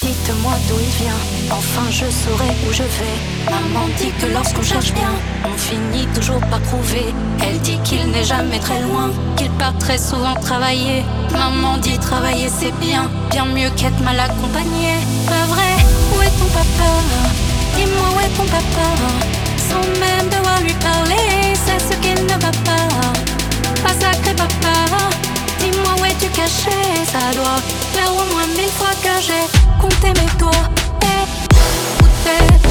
Dites-moi d'où il vient, enfin je saurai où je vais. Maman dit que lorsqu'on cherche bien, on finit toujours par trouver. Elle dit qu'il n'est jamais très loin, qu'il part très souvent travailler. Maman dit travailler c'est bien, bien mieux qu'être mal accompagné. Pas vrai, où est ton papa? Dis-moi où est ton papa? Sans même devoir lui parler, c'est ce qu'il ne va pas. Pas sacré papa, dis-moi où es-tu caché? Ça doit faire au moins 1000 fois que j'ai compté mes doigts. Et où t'es?